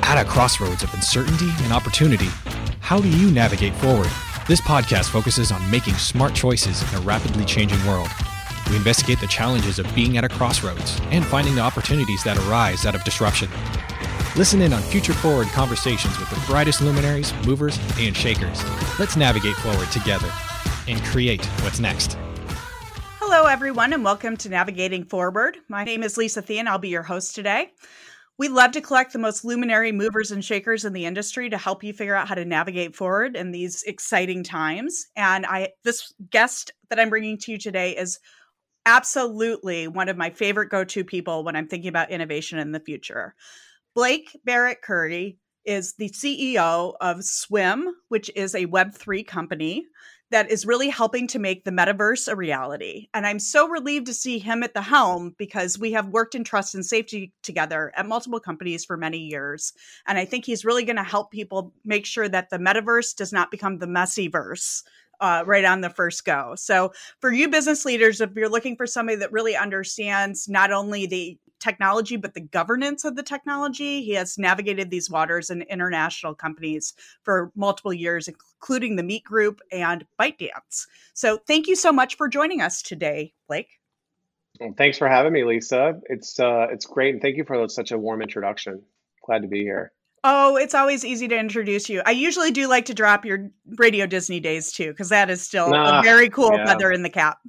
at a crossroads of uncertainty and opportunity. How do you navigate forward? This podcast focuses on making smart choices in a rapidly changing world. We investigate the challenges of being at a crossroads and finding the opportunities that arise out of disruption. Listen in on future-forward conversations with the brightest luminaries, movers, and shakers. Let's navigate forward together and create what's next. Hello, everyone, and welcome to Navigating Forward. My name is Lisa Thien. I'll be your host today. We love to collect the most luminary movers and shakers in the industry to help you figure out how to navigate forward in these exciting times. And this guest that I'm bringing to you today is absolutely one of my favorite go-to people when I'm thinking about innovation in the future. Blake Barrett-Curry is the CEO of Swim, which is a Web3 company that is really helping to make the metaverse a reality. And I'm so relieved to see him at the helm because we have worked in trust and safety together at multiple companies for many years. And I think he's really going to help people make sure that the metaverse does not become the messy verse right on the first go. So for you business leaders, if you're looking for somebody that really understands not only the technology, but the governance of the technology, he has navigated these waters in international companies for multiple years, including the Meet Group and ByteDance. So thank you so much for joining us today, Blake. Well, thanks for having me, Lisa. It's great. And thank you for such a warm introduction. Glad to be here. Oh, it's always easy to introduce you. I usually do like to drop your Radio Disney days too, because that is still a very cool feather in the cap.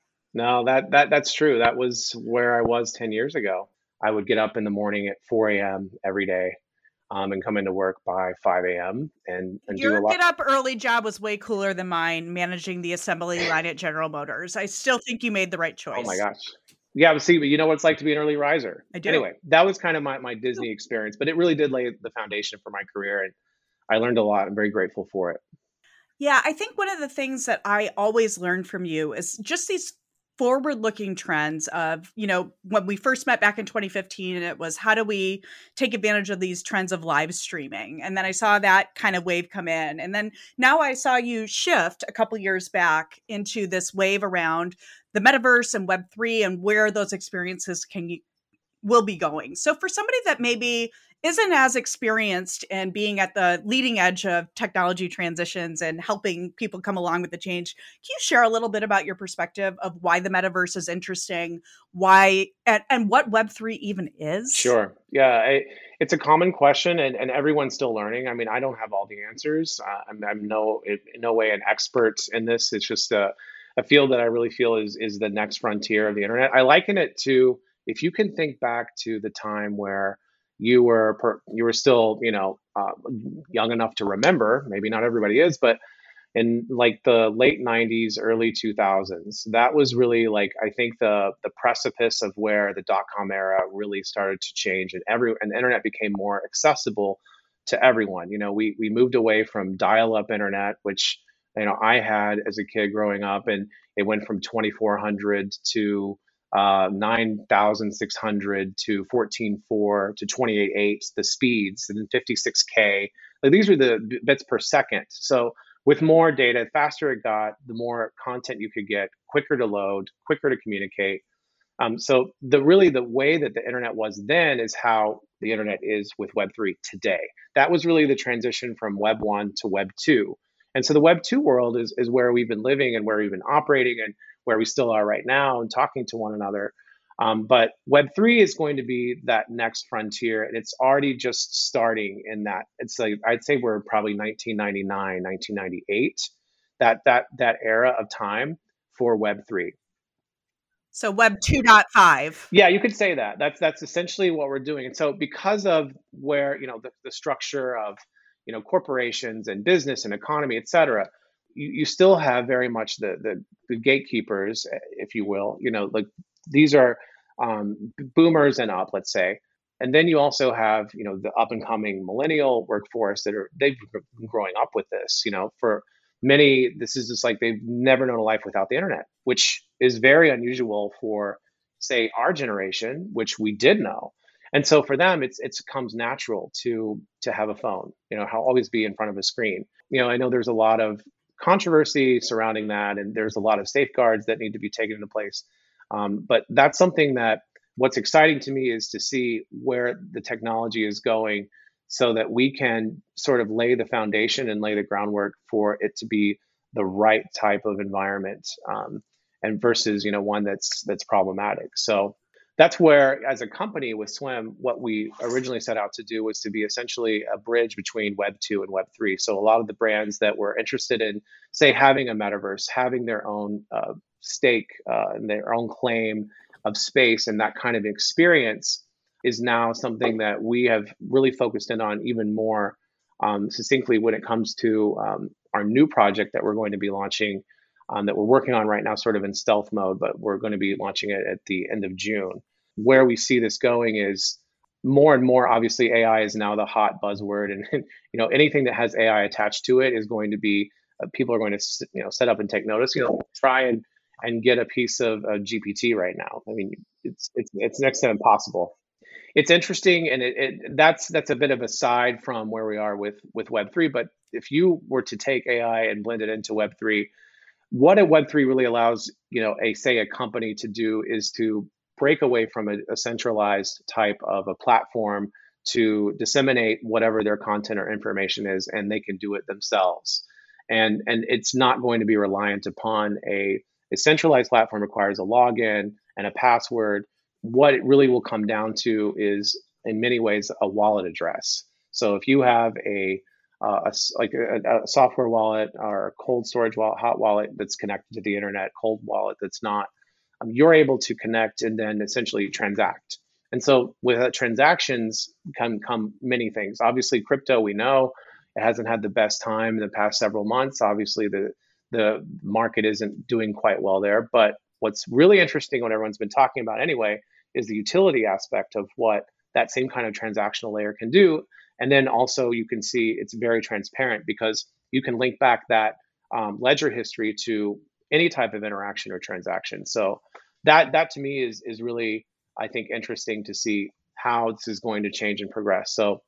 No, that's true. That was where I was 10 years ago. I would get up in the morning at 4 a.m. every day and come into work by 5 a.m. and do a lot. Your get up early job was way cooler than mine, managing the assembly line at General Motors. I still think you made the right choice. Oh my gosh. Yeah, but you know what it's like to be an early riser. I do. Anyway, that was kind of my Disney experience, but it really did lay the foundation for my career, and I learned a lot. I'm very grateful for it. Yeah, I think one of the things that I always learned from you is just these forward-looking trends of, when we first met back in 2015, it was how do we take advantage of these trends of live streaming? And then I saw that kind of wave come in. And then now I saw you shift a couple years back into this wave around the metaverse and Web3 and where those experiences will be going. So for somebody that maybe isn't as experienced in being at the leading edge of technology transitions and helping people come along with the change, can you share a little bit about your perspective of why the metaverse is interesting, why and what Web3 even is? Sure. Yeah, it's a common question, and everyone's still learning. I mean, I don't have all the answers. I'm in no way an expert in this. It's just a field that I really feel is the next frontier of the internet. I liken it to, if you can think back to the time where you were still, young enough to remember, maybe not everybody is, but in like the late 90s, early 2000s, that was really I think the precipice of where the dot-com era really started to change, and the internet became more accessible to everyone. We moved away from dial-up internet, which I had as a kid growing up, and it went from 2400 to 9,600 to 14.4 to 28.8, the speeds, and then 56K. These were the bits per second. So with more data, the faster it got, the more content you could get, quicker to load, quicker to communicate. So the way that the internet was then is how the internet is with Web3 today. That was really the transition from Web 1 to Web 2. And so the Web 2 world is where we've been living and where we've been operating and where we still are right now and talking to one another. But Web 3 is going to be that next frontier, and it's already just starting in that. It's I'd say we're probably 1999, 1998, that era of time for Web 3. So Web 2.5. Yeah, you could say that. That's essentially what we're doing. And so because of where, the structure of, corporations and business and economy, et cetera, you still have very much the gatekeepers, if you will. These are boomers and up, let's say. And then you also have, the up and coming millennial workforce they've been growing up with this. For many, this is just they've never known a life without the internet, which is very unusual for, say, our generation, which we did know. And so for them, it comes natural to have a phone, how always be in front of a screen. I know there's a lot of controversy surrounding that, and there's a lot of safeguards that need to be taken into place. But that's something that what's exciting to me is to see where the technology is going so that we can sort of lay the foundation and lay the groundwork for it to be the right type of environment, and versus one that's problematic. So that's where, as a company with Swim, what we originally set out to do was to be essentially a bridge between Web 2 and Web 3. So a lot of the brands that were interested in, say, having a metaverse, having their own stake and their own claim of space and that kind of experience is now something that we have really focused in on even more succinctly when it comes to our new project that we're going to be launching, that we're working on right now, sort of in stealth mode, but we're going to be launching it at the end of June. Where we see this going is more and more, obviously, AI is now the hot buzzword, and anything that has AI attached to it is going to be people are going to set up and take notice. Try and get a piece of GPT right now. I mean, it's next to impossible. It's interesting, and that's a bit of a side from where we are with Web3. But if you were to take AI and blend it into Web3, what a Web3 really allows, a company to do is to break away from a centralized type of a platform to disseminate whatever their content or information is, and they can do it themselves. And it's not going to be reliant upon a centralized platform. Requires a login and a password. What it really will come down to is, in many ways, a wallet address. So if you have a software wallet or a cold storage wallet, hot wallet that's connected to the internet, cold wallet that's not, you're able to connect and then essentially transact. And so with transactions can come many things. Obviously, crypto, we know it hasn't had the best time in the past several months. Obviously, the market isn't doing quite well there. But what's really interesting, what everyone's been talking about anyway, is the utility aspect of what that same kind of transactional layer can do. And then also you can see it's very transparent because you can link back that ledger history to any type of interaction or transaction. So that to me is really, I think, interesting to see how this is going to change and progress. So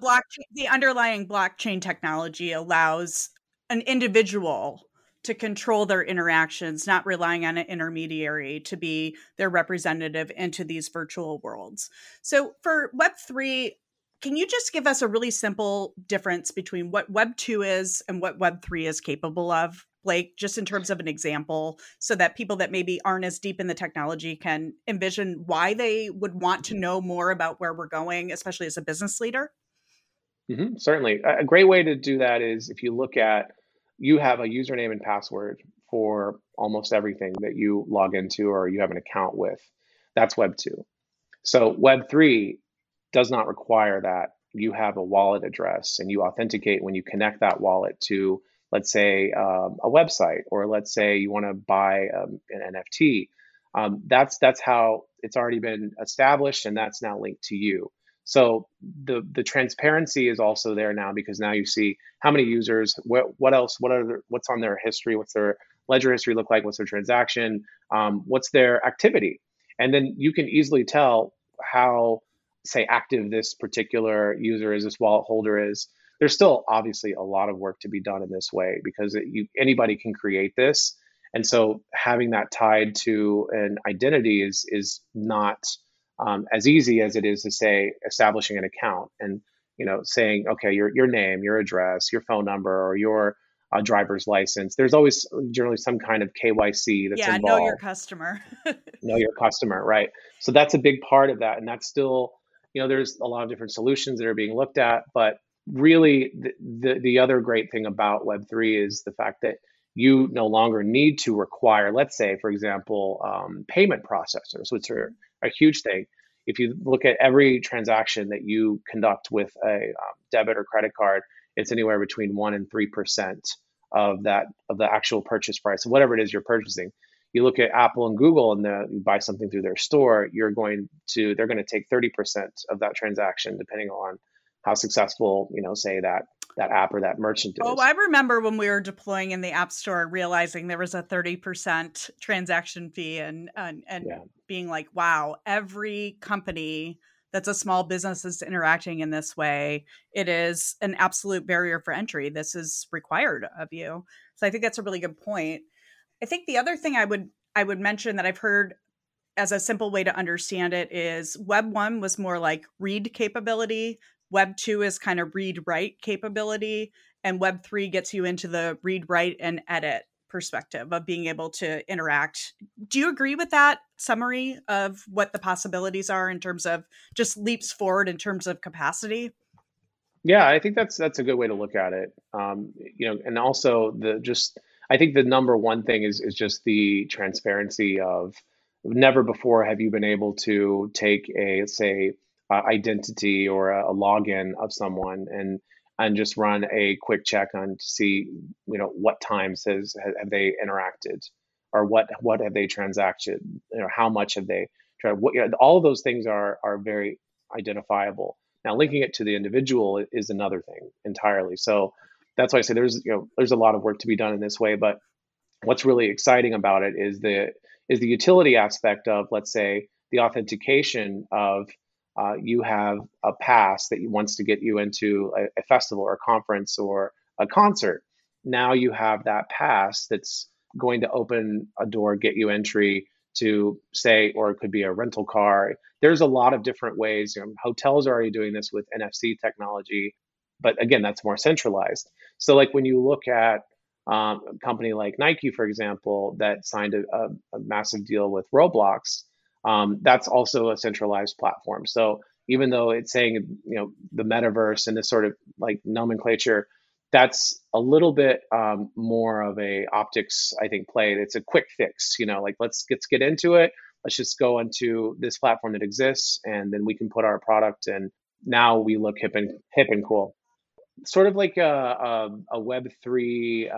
the underlying blockchain technology allows an individual to control their interactions, not relying on an intermediary to be their representative into these virtual worlds. So for Web3, can you just give us a really simple difference between what Web 2 is and what Web 3 is capable of? Blake, just in terms of an example, so that people that maybe aren't as deep in the technology can envision why they would want to know more about where we're going, especially as a business leader? Mm-hmm, certainly. A great way to do that is if you look at, you have a username and password for almost everything that you log into or you have an account with. That's Web 2. So Web 3 does not require that. You have a wallet address and you authenticate when you connect that wallet to, let's say, a website, or let's say you want to buy an NFT. That's how it's already been established, and that's now linked to you. So the transparency is also there now, because now you see how many users, what else, what's on their history, what's their ledger history look like, what's their transaction, what's their activity, and then you can easily tell how, say, active this particular user is, this wallet holder is. There's still obviously a lot of work to be done in this way, because anybody can create this, and so having that tied to an identity is not as easy as it is to, say, establishing an account and saying, okay, your name, your address, your phone number, or your driver's license. There's always generally some kind of KYC that's involved. Know your customer. Know your customer, right? So that's a big part of that, and that's still, there's a lot of different solutions that are being looked at, but really the other great thing about Web3 is the fact that you no longer need to require, let's say, for example, payment processors, which are a huge thing. If you look at every transaction that you conduct with a debit or credit card, it's anywhere between 1% and 3% of the actual purchase price, whatever it is you're purchasing. You look at Apple and Google, and you buy something through their store, they're going to take 30% of that transaction, depending on how successful, say that app or that merchant is. Oh, I remember when we were deploying in the App Store, realizing there was a 30% transaction fee and being like, wow, every company that's a small business is interacting in this way. It is an absolute barrier for entry. This is required of you. So I think that's a really good point. I think the other thing I would mention that I've heard as a simple way to understand it is Web 1 was more like read capability. Web 2 is kind of read write capability, and Web 3 gets you into the read write and edit perspective of being able to interact. Do you agree with that summary of what the possibilities are in terms of just leaps forward in terms of capacity? Yeah, I think that's a good way to look at it. And also I think the number one thing is just the transparency of never before have you been able to take a, say, identity or a login of someone and just run a quick check on to see, what times have they interacted, or what have they transacted, how much have they tried. All of those things are very identifiable. Now, linking it to the individual is another thing entirely. So that's why I say there's a lot of work to be done in this way. But what's really exciting about it is the utility aspect of, let's say, the authentication of you have a pass that wants to get you into a festival or a conference or a concert. Now you have that pass that's going to open a door, get you entry to, say, or it could be a rental car. There's a lot of different ways. Hotels are already doing this with NFC technology, but again, that's more centralized. So like when you look at a company like Nike, for example, that signed a massive deal with Roblox, that's also a centralized platform. So even though it's saying, the metaverse and this sort of like nomenclature, that's a little bit more of a optics, I think, play. It's a quick fix, like let's get into it. Let's just go into this platform that exists, and then we can put our product, and now we look hip and cool. Sort of like a Web3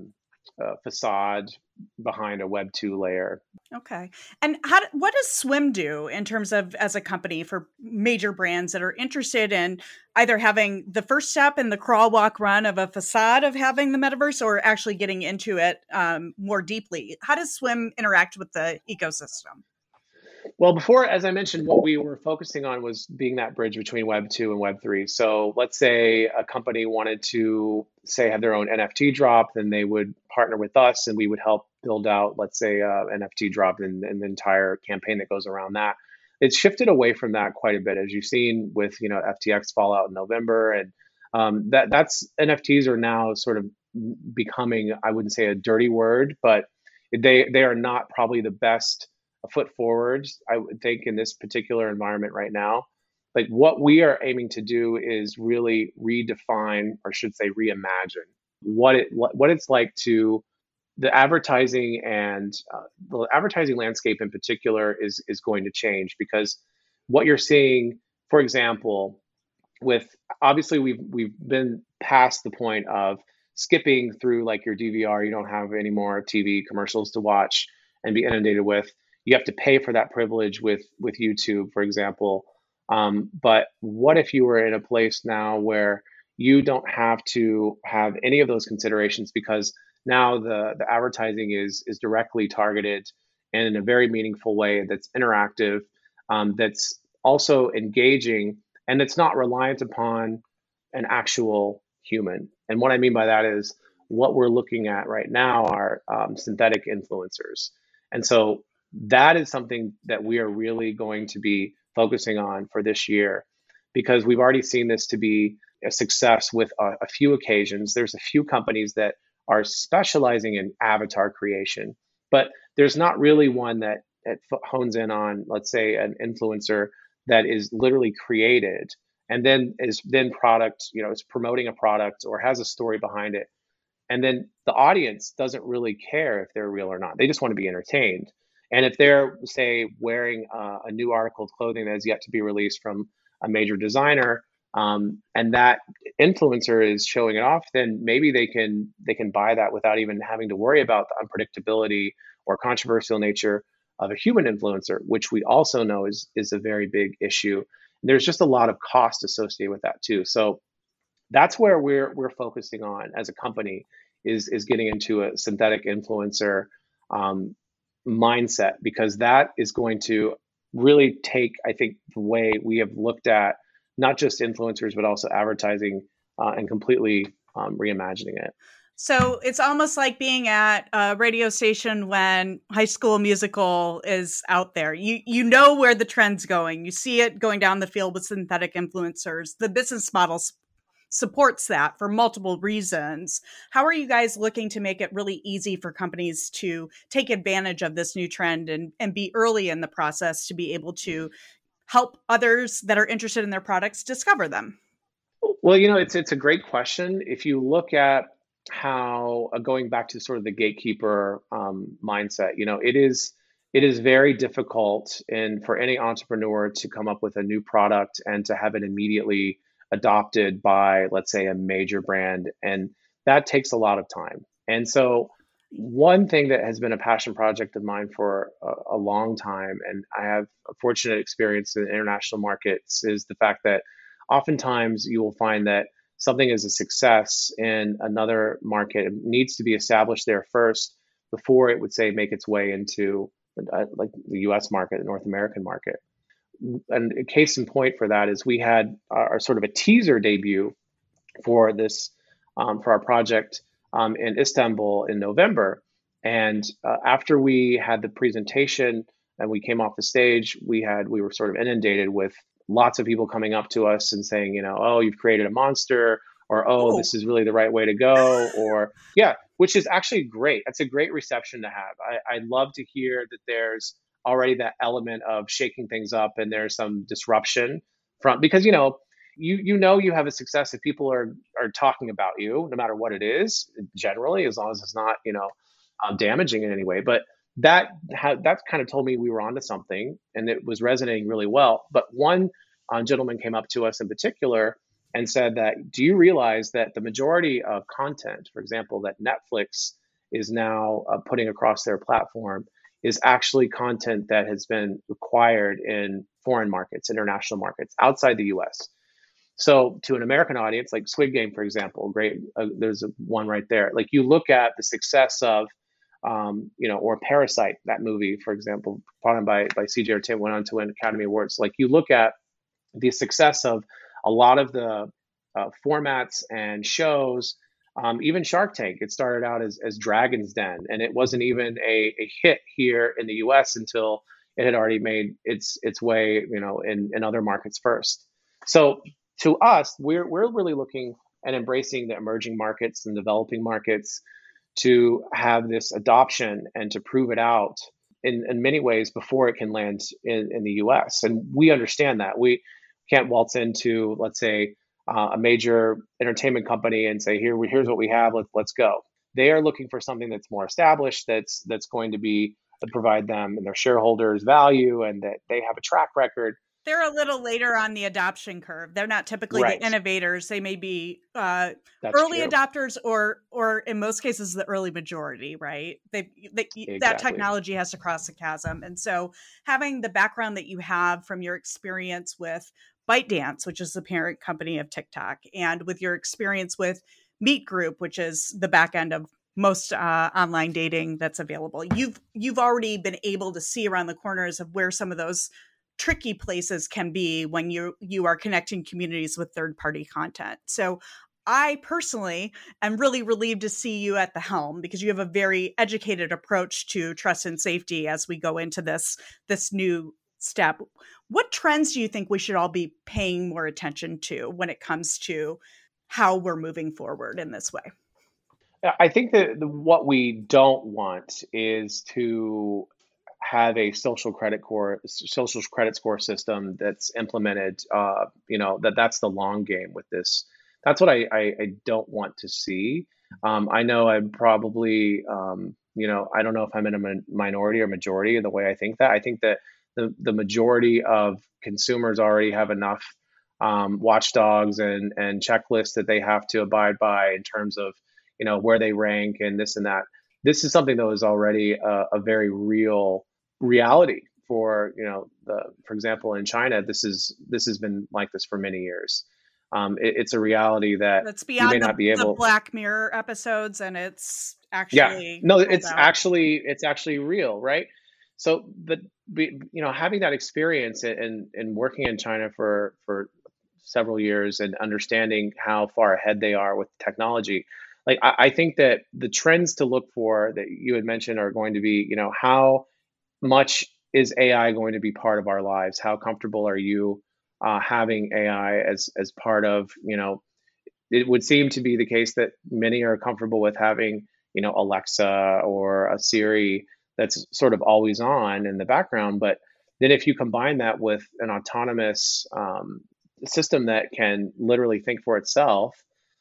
facade behind a Web2 layer. Okay. And what does Swim do in terms of, as a company, for major brands that are interested in either having the first step in the crawl, walk, run of a facade of having the metaverse, or actually getting into it more deeply? How does Swim interact with the ecosystem? Well, before, as I mentioned, what we were focusing on was being that bridge between Web 2 and Web 3. So let's say a company wanted to, say, have their own NFT drop, then they would partner with us and we would help build out, let's say, NFT drop and the entire campaign that goes around that. It's shifted away from that quite a bit, as you've seen with, FTX fallout in November. And that's NFTs are now sort of becoming, I wouldn't say a dirty word, but they are not probably the best a foot forward, I would think, in this particular environment right now. Like what we are aiming to do is really redefine, or should say reimagine, what it's like to the advertising, and the advertising landscape in particular is going to change, because what you're seeing, for example, with obviously we've been past the point of skipping through like your DVR. You don't have any more TV commercials to watch and be inundated with. You have to pay for that privilege with YouTube, for example. But what if you were in a place now where you don't have to have any of those considerations, because now the advertising is directly targeted and in a very meaningful way, that's interactive, that's also engaging, and it's not reliant upon an actual human. And what I mean by that is what we're looking at right now are synthetic influencers. And so that is something that we are really going to be focusing on for this year, because we've already seen this to be a success with a few occasions. There's a few companies that are specializing in avatar creation, but there's not really one that hones in on, let's say, an influencer that is literally created and then is product, is promoting a product or has a story behind it. And then the audience doesn't really care if they're real or not. They just want to be entertained. And if they're, say, wearing a new article of clothing that has yet to be released from a major designer, and that influencer is showing it off, then maybe they can buy that without even having to worry about the unpredictability or controversial nature of a human influencer, which we also know is a very big issue. There's just a lot of cost associated with that too. So that's where we're focusing on as a company, is getting into a synthetic influencer mindset, because that is going to really take, I think, the way we have looked at not just influencers, but also advertising, and completely reimagining it. So it's almost like being at a radio station when High School Musical is out there. You know where the trend's going. You see it going down the field with synthetic influencers. The business model supports that for multiple reasons. How are you guys looking to make it really easy for companies to take advantage of this new trend and be early in the process to be able to help others that are interested in their products discover them? Well, it's a great question. If you look at how going back to sort of the gatekeeper mindset, it is very difficult and for any entrepreneur to come up with a new product and to have it immediately adopted by, let's say, a major brand, and that takes a lot of time. And so, one thing that has been a passion project of mine for a long time, and I have a fortunate experience in international markets, is the fact that oftentimes you will find that something is a success in another market. It needs to be established there first before it would say make its way into like the US market, the North American market. And a case in point for that is we had our sort of a teaser debut for this for our project in Istanbul in November. And after we had the presentation and we came off the stage, we were sort of inundated with lots of people coming up to us and saying, oh, you've created a monster, or oh, this is really the right way to go, or yeah, which is actually great. That's a great reception to have. I love to hear that there's already that element of shaking things up and there's some disruption from, because you have a success if people are talking about you, no matter what it is, generally, as long as it's not damaging in any way. But that kind of told me we were onto something, and it was resonating really well. But one gentleman came up to us in particular and said that, do you realize that the majority of content, for example, that Netflix is now putting across their platform, is actually content that has been acquired in foreign markets, international markets, outside the US. So to an American audience, like Squid Game, for example, great, there's one right there. Like you look at the success of, or Parasite, that movie, for example, brought on by CJ Tim, went on to win Academy Awards. Like you look at the success of a lot of the formats and shows, even Shark Tank. It started out as Dragon's Den, and it wasn't even a hit here in the U.S. until it had already made its way, in other markets first. So to us, we're really looking and embracing the emerging markets and developing markets to have this adoption and to prove it out in many ways before it can land in the US. And we understand that. We can't waltz into, let's say, a major entertainment company and say, here's what we have, let's go. They are looking for something that's more established, that's going to provide them and their shareholders value, and that they have a track record. They're a little later on the adoption curve. They're not typically the innovators. They may be early adopters, or in most cases, the early majority, right? Exactly. That technology has to cross the chasm. And so having the background that you have from your experience with ByteDance, which is the parent company of TikTok, and with your experience with Meet Group, which is the back end of most online dating that's available, you've already been able to see around the corners of where some of those tricky places can be when you are connecting communities with third-party content. So I personally am really relieved to see you at the helm, because you have a very educated approach to trust and safety as we go into this new step. What trends do you think we should all be paying more attention to when it comes to how we're moving forward in this way? I think that what we don't want is to have a social credit score system that's implemented. That's the long game with this. That's what I don't want to see. I know I'm probably, I don't know if I'm in a minority or majority in the way I think that. I think that the majority of consumers already have enough watchdogs and checklists that they have to abide by in terms of, where they rank and this and that. This is something that is already a very real reality for, for example, in China, this has been like this for many years. It's a reality that it's beyond you may not be able. The Black Mirror episodes, and it's actually it's actually real, right? So, having that experience and working in China for several years and understanding how far ahead they are with technology, like I think that the trends to look for that you had mentioned are going to be, how much is AI going to be part of our lives? How comfortable are you having AI as part of, it would seem to be the case that many are comfortable with having, Alexa or a Siri that's sort of always on in the background. But then if you combine that with an autonomous system that can literally think for itself,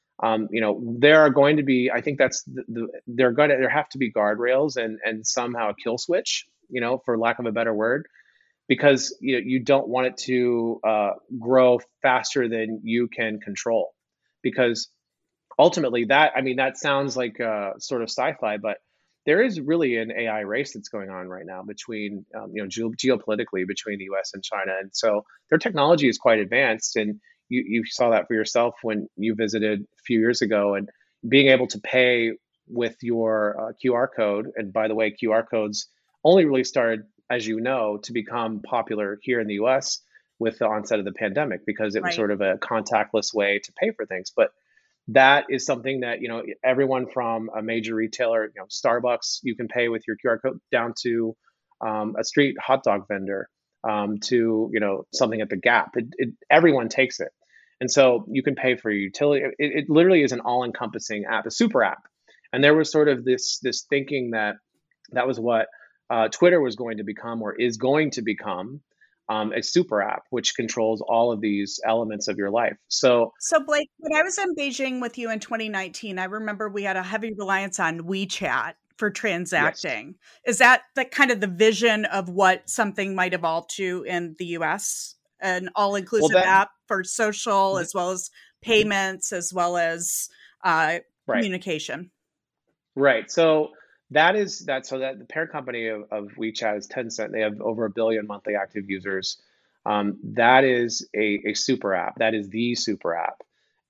there are going to be, I think that's there have to be guardrails and somehow a kill switch, for lack of a better word, because you don't want it to grow faster than you can control, because ultimately that sounds like sort of sci-fi, but there is really an AI race that's going on right now between geopolitically between the US and China, and so their technology is quite advanced, and you saw that for yourself when you visited a few years ago, and being able to pay with your QR code. And by the way, QR codes only really started, as you know, to become popular here in the US with the onset of the pandemic, because it was Right. sort of a contactless way to pay for things. But that is something that everyone from a major retailer, Starbucks, you can pay with your QR code, down to a street hot dog vendor, to something at the Gap. Everyone takes it, and so you can pay for your utility. It literally is an all-encompassing app, a super app. And there was sort of this thinking that that was what Twitter was going to become, or is going to become, a super app which controls all of these elements of your life. So So, Blake, when I was in Beijing with you in 2019, I remember we had a heavy reliance on WeChat for yes. transacting. Is that the kind of the vision of what something might evolve to in the US? An Well, all-inclusive that app for social, as well as payments, as well as right. communication. Right. So that is that. So that the parent company of WeChat is Tencent. They have over 1 billion monthly active users. That is a super app. That is the super app.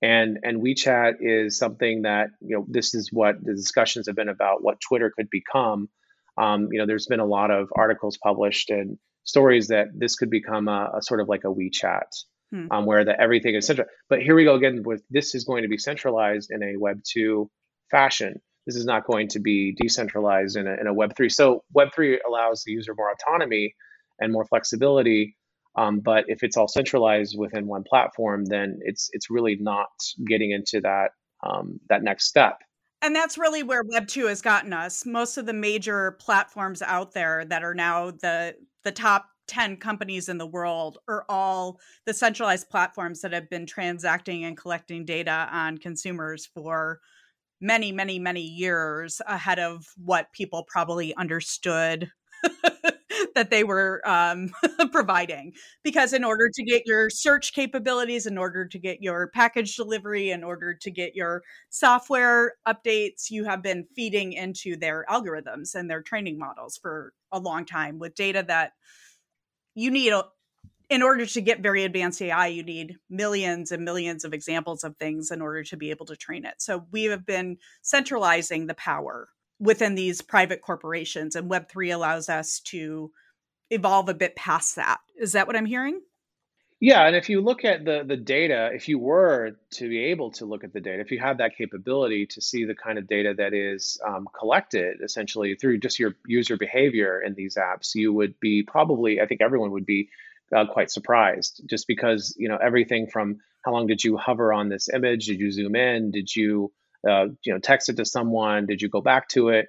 And WeChat is something that, this is what the discussions have been about what Twitter could become. There's been a lot of articles published and stories that this could become a sort of like a WeChat, Hmm. where that everything is central. But here we go again with this is going to be centralized in a Web 2 fashion. This is not going to be decentralized in a Web3. So Web3 allows the user more autonomy and more flexibility. But if it's all centralized within one platform, then it's really not getting into that next step. And that's really where Web 2 has gotten us. Most of the major platforms out there that are now the top 10 companies in the world are all the centralized platforms that have been transacting and collecting data on consumers for many, many, many years ahead of what people probably understood that they were providing. Because in order to get your search capabilities, in order to get your package delivery, in order to get your software updates, you have been feeding into their algorithms and their training models for a long time with data that you need. In order to get very advanced AI, you need millions and millions of examples of things in order to be able to train it. So we have been centralizing the power within these private corporations, and Web3 allows us to evolve a bit past that. Is that what I'm hearing? Yeah, and if you look at the data, if you were to be able to look at the data, if you have that capability to see the kind of data that is collected essentially through just your user behavior in these apps, you would be probably, I think everyone would be quite surprised, just because everything from how long did you hover on this image, did you zoom in, did you text it to someone, did you go back to it?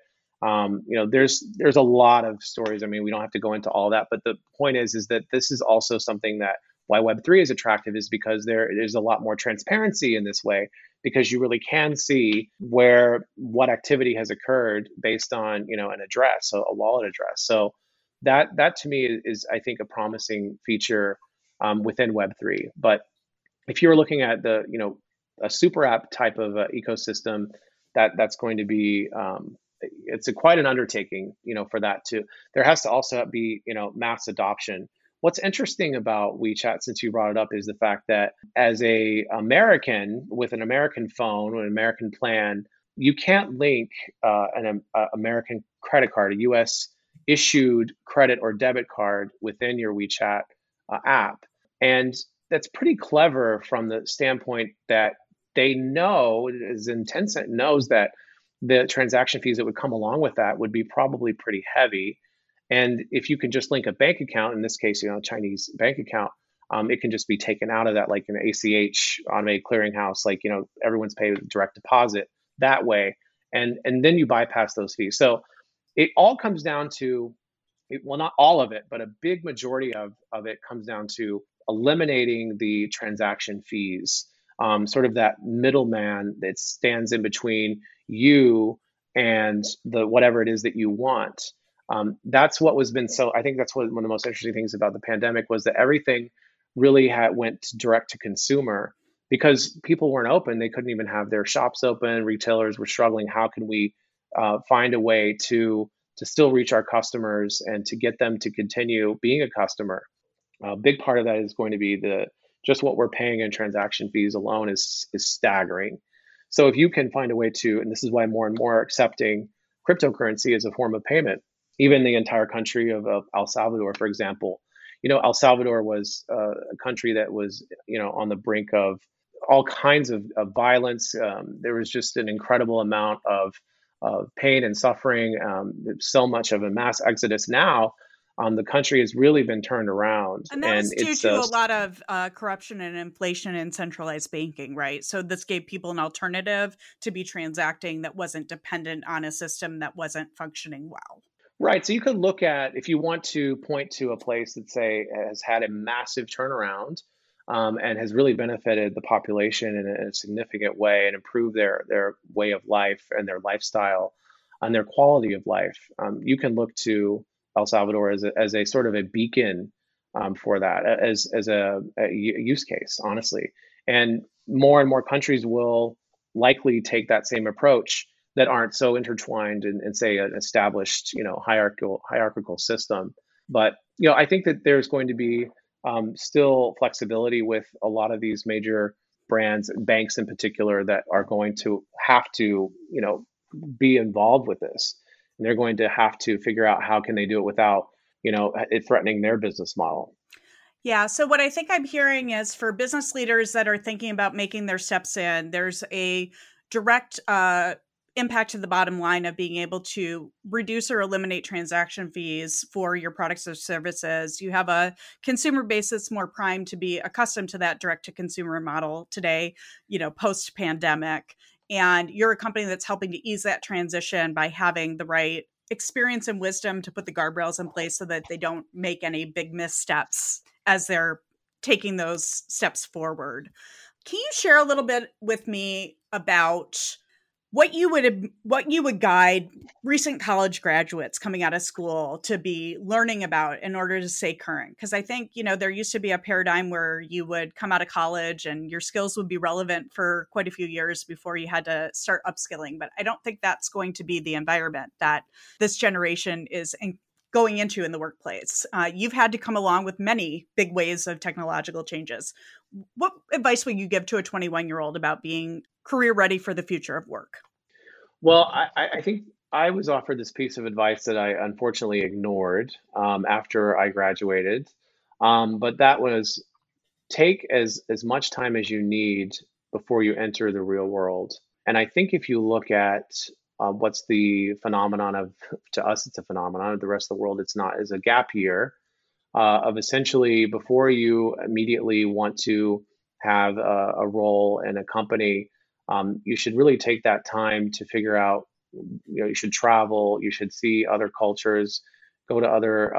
There's a lot of stories. I mean, we don't have to go into all that, but the point is that this is also something that why Web3 is attractive is because there is a lot more transparency in this way, because you really can see what activity has occurred based on an address, so a wallet address. So that to me is I think a promising feature within Web3. But if you're looking at a super app type of ecosystem, that's going to be it's quite an undertaking, for that to. There has to also be mass adoption. What's interesting about WeChat, since you brought it up, is the fact that as a American with an American phone, an American plan, you can't link an American credit card, a U.S. issued credit or debit card within your WeChat app, and that's pretty clever from the standpoint that they know, as in Tencent knows that the transaction fees that would come along with that would be probably pretty heavy. And if you can just link a bank account, in this case, a Chinese bank account, it can just be taken out of that, like an ACH, automated clearinghouse, like, everyone's paid with direct deposit that way. And then you bypass those fees. So it all comes down to, well, not all of it, but a big majority of it comes down to eliminating the transaction fees, sort of that middleman that stands in between you and the whatever it is that you want. That's what was been so. I think that's one of the most interesting things about the pandemic was that everything really went direct to consumer because people weren't open. They couldn't even have their shops open. Retailers were struggling. How can we find a way to still reach our customers and to get them to continue being a customer? A big part of that is going to be just what we're paying in transaction fees alone is staggering. So if you can find a way to, and this is why more and more are accepting cryptocurrency as a form of payment, even the entire country of El Salvador, for example. El Salvador was a country that was, on the brink of all kinds of violence. There was just an incredible amount of pain and suffering, so much of a mass exodus. Now, the country has really been turned around. And that was due to a lot of corruption and inflation in centralized banking, right? So this gave people an alternative to be transacting that wasn't dependent on a system that wasn't functioning well. Right. So you could look at, if you want to point to a place that, say, has had a massive turnaround and has really benefited the population in a significant way and improved their way of life and their lifestyle and their quality of life, you can look to El Salvador as a sort of a beacon for that, as a use case, honestly. And more countries will likely take that same approach that aren't so intertwined in say, an established, hierarchical system. But, I think that there's going to be still flexibility with a lot of these major brands, banks in particular, that are going to have to, be involved with this. And they're going to have to figure out how can they do it without, it threatening their business model. Yeah. So what I think I'm hearing is for business leaders that are thinking about making their steps in, there's a direct impact to the bottom line of being able to reduce or eliminate transaction fees for your products or services. You have a consumer base that's more primed to be accustomed to that direct to consumer model today, post pandemic. And you're a company that's helping to ease that transition by having the right experience and wisdom to put the guardrails in place so that they don't make any big missteps as they're taking those steps forward. Can you share a little bit with me about what you would guide recent college graduates coming out of school to be learning about in order to stay current? Because I think, there used to be a paradigm where you would come out of college and your skills would be relevant for quite a few years before you had to start upskilling. But I don't think that's going to be the environment that this generation is going into in the workplace. You've had to come along with many big waves of technological changes. What advice would you give to a 21-year-old about being career ready for the future of work? Well, I think I was offered this piece of advice that I unfortunately ignored after I graduated. But that was take as much time as you need before you enter the real world. And I think if you look at what's the phenomenon of, to us, it's a phenomenon, of the rest of the world, it's not, is a gap year of essentially before you immediately want to have a role in a company, you should really take that time to figure out, you should travel, you should see other cultures, go to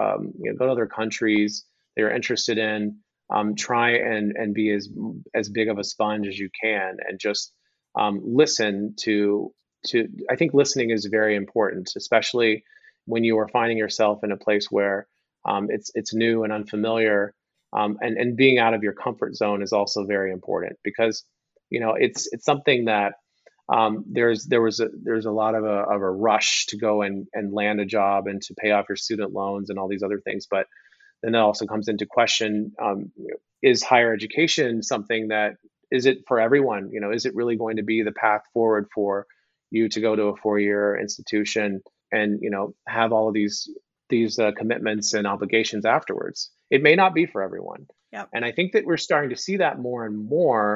other countries that you're interested in, try and be as big of a sponge as you can, and just listen to, I think listening is very important, especially when you are finding yourself in a place where it's new and unfamiliar, and being out of your comfort zone is also very important, because it's something that there's a lot of a rush to go and land a job and to pay off your student loans and all these other things. But then that also comes into question, is higher education something that, is it for everyone? Is it really going to be the path forward for you to go to a 4-year institution and have all of these commitments and obligations afterwards? It may not be for everyone. Yep. And I think that we're starting to see that more and more,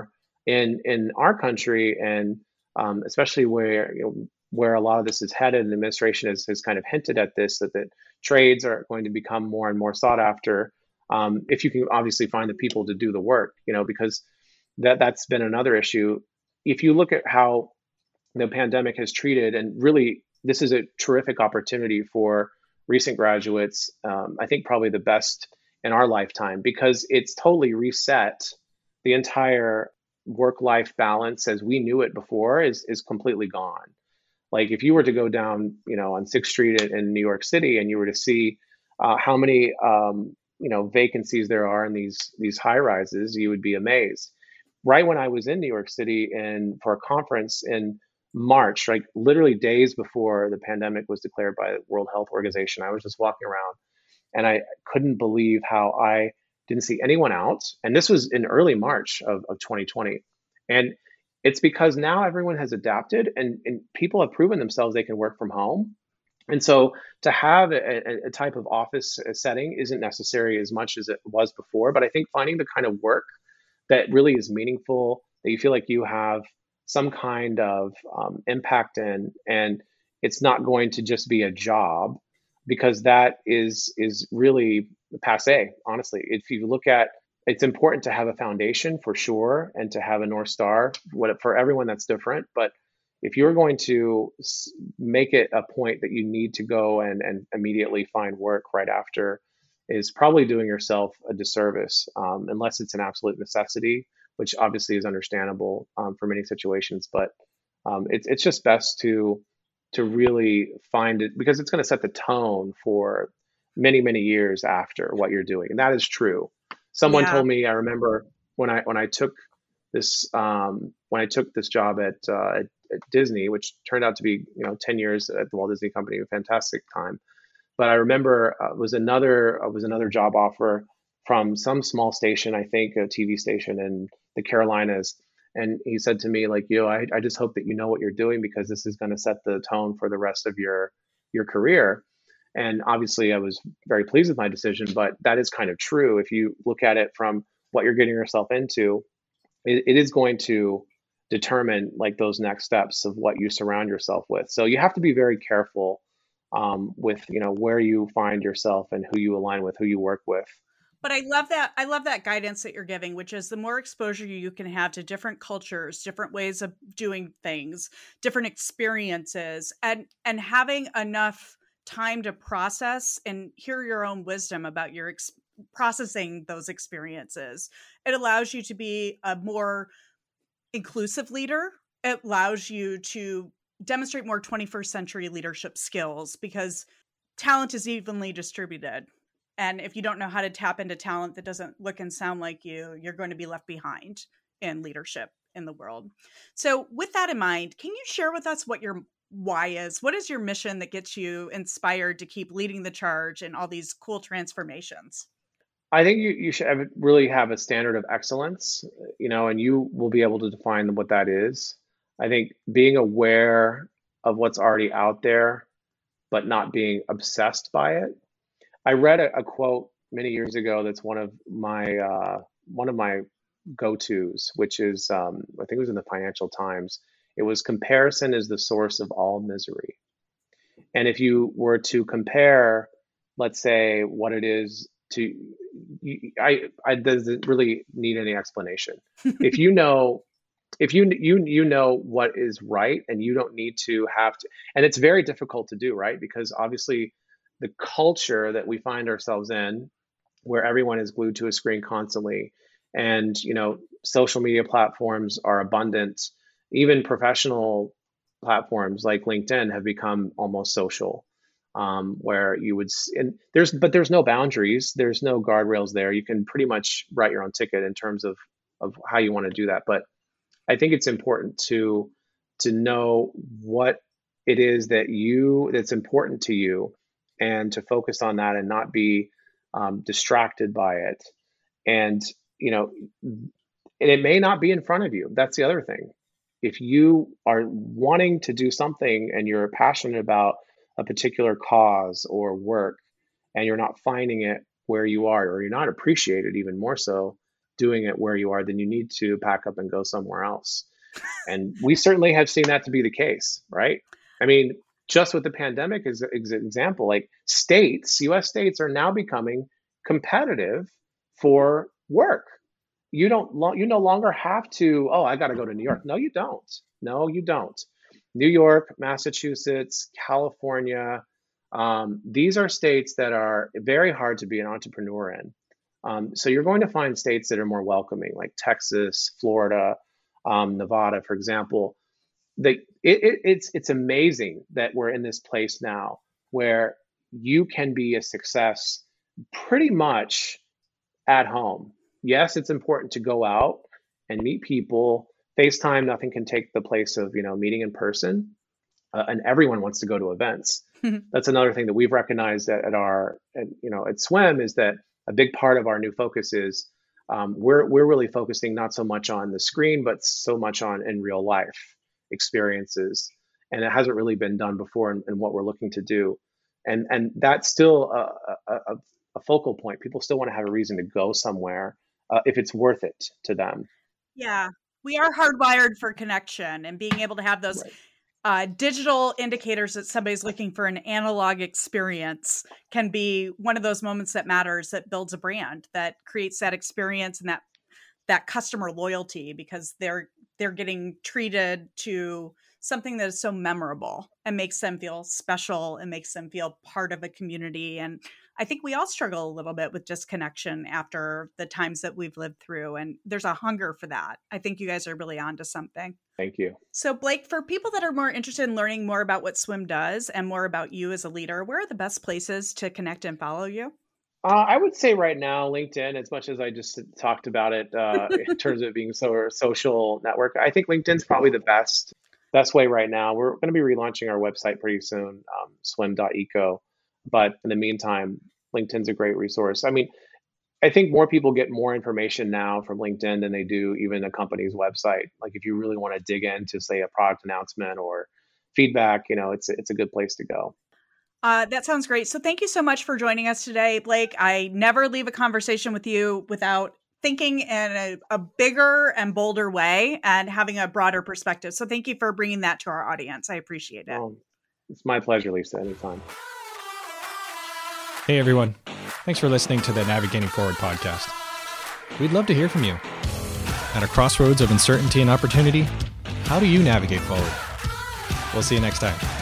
in our country, and especially where where a lot of this is headed, and the administration has kind of hinted at this, that trades are going to become more and more sought after, if you can obviously find the people to do the work, because that's been another issue. If you look at how the pandemic has treated, and really this is a terrific opportunity for recent graduates, I think probably the best in our lifetime, because it's totally reset the entire work-life balance as we knew it before is completely gone. Like if you were to go down, on Sixth Street in New York City, and you were to see how many vacancies there are in these high rises, you would be amazed. Right when I was in New York City and for a conference in March, like literally days before the pandemic was declared by the World Health Organization, I was just walking around and I couldn't believe how I didn't see anyone out. And this was in early March of 2020. And it's because now everyone has adapted, and people have proven themselves they can work from home. And so to have a type of office setting isn't necessary as much as it was before. But I think finding the kind of work that really is meaningful, that you feel like you have some kind of impact in, and it's not going to just be a job, because that is really passe, honestly. If you look at, it's important to have a foundation for sure, and to have a North Star. For everyone, that's different. But if you're going to make it a point that you need to go and immediately find work right after, is probably doing yourself a disservice, unless it's an absolute necessity, which obviously is understandable for many situations. But it's just best to really find it, because it's going to set the tone for many, many years after what you're doing. And that is true. Someone Yeah. told me, I remember when I took this job at Disney, which turned out to be 10 years at the Walt Disney Company, a fantastic time. But I remember was another job offer from some small station, I think a TV station in the Carolinas. And he said to me, like, I just hope that you know what you're doing, because this is going to set the tone for the rest of your career. And obviously I was very pleased with my decision, but that is kind of true. If you look at it from what you're getting yourself into, it is going to determine like those next steps of what you surround yourself with. So you have to be very careful with where you find yourself and who you align with, who you work with. But I love that. I love that guidance that you're giving, which is the more exposure you can have to different cultures, different ways of doing things, different experiences, and having enough time to process and hear your own wisdom about your processing those experiences. It allows you to be a more inclusive leader. It allows you to demonstrate more 21st century leadership skills, because talent is evenly distributed. And if you don't know how to tap into talent that doesn't look and sound like you're going to be left behind in leadership in the world. So with that in mind, can you share with us what your why is? What is your mission that gets you inspired to keep leading the charge in all these cool transformations? I think you should really have a standard of excellence, and you will be able to define what that is. I think being aware of what's already out there, but not being obsessed by it. I read a quote many years ago that's one of my go-tos, which is I think it was in the Financial Times. It was, "Comparison is the source of all misery." And if you were to compare, let's say, what it is to, I doesn't really need any explanation. If you know, if you know what is right, and you don't need to have to, and it's very difficult to do, right? Because obviously the culture that we find ourselves in, where everyone is glued to a screen constantly, and social media platforms are abundant, even professional platforms like LinkedIn have become almost social, where you would and there's no boundaries, there's no guardrails there. You can pretty much write your own ticket in terms of how you want to do that. But I think it's important to know what it is that's important to you, and to focus on that, and not be distracted by it. And you know, and it may not be in front of you. That's the other thing. If you are wanting to do something, and you're passionate about a particular cause or work, and you're not finding it where you are, or you're not appreciated even more so, doing it where you are, then you need to pack up and go somewhere else. And we certainly have seen that to be the case, right? I mean, just with the pandemic as an example, like US states are now becoming competitive for work. You no longer have to, oh, I got to go to New York. No, you don't. No, you don't. New York, Massachusetts, California, these are states that are very hard to be an entrepreneur in. So you're going to find states that are more welcoming, like Texas, Florida, Nevada, for example. It's amazing that we're in this place now where you can be a success pretty much at home. Yes, it's important to go out and meet people. FaceTime, nothing can take the place of meeting in person, and everyone wants to go to events. That's another thing that we've recognized at SWIM is that a big part of our new focus is we're really focusing not so much on the screen, but so much on in real life experiences, and it hasn't really been done before in what we're looking to do, and that's still a focal point. People still want to have a reason to go somewhere if it's worth it to them. Yeah, we are hardwired for connection, and being able to have those digital indicators that somebody's looking for an analog experience can be one of those moments that matters, that builds a brand, that creates that experience and that customer loyalty, because they're getting treated to something that is so memorable and makes them feel special and makes them feel part of a community. And I think we all struggle a little bit with disconnection after the times that we've lived through, and there's a hunger for that. I think you guys are really onto something. Thank you. So Blake, for people that are more interested in learning more about what SWIM does and more about you as a leader, where are the best places to connect and follow you? I would say right now, LinkedIn, as much as I just talked about it in terms of it being a social network, I think LinkedIn's probably the best way right now. We're going to be relaunching our website pretty soon, swim.eco. But in the meantime, LinkedIn's a great resource. I mean, I think more people get more information now from LinkedIn than they do even a company's website. Like if you really want to dig into, say, a product announcement or feedback, it's a good place to go. That sounds great. So thank you so much for joining us today, Blake. I never leave a conversation with you without thinking in a bigger and bolder way and having a broader perspective. So thank you for bringing that to our audience. I appreciate it. It's my pleasure, Lisa, anytime. Hey, everyone. Thanks for listening to the Navigating Forward podcast. We'd love to hear from you. At a crossroads of uncertainty and opportunity, how do you navigate forward? We'll see you next time.